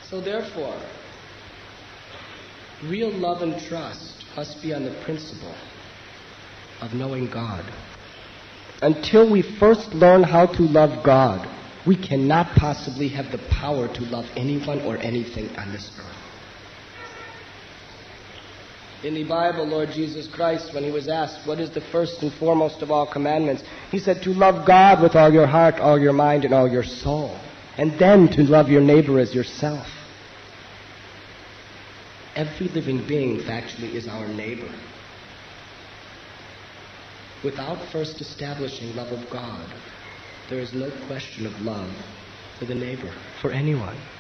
So therefore, real love and trust must be on the principle of knowing God. Until we first learn how to love God, we cannot possibly have the power to love anyone or anything on this earth. In the Bible, Lord Jesus Christ, when he was asked, what is the first and foremost of all commandments? He said, to love God with all your heart, all your mind, and all your soul. And then to love your neighbor as yourself. Every living being, factually, is our neighbor. Without first establishing love of God, there is no question of love for the neighbor, for anyone.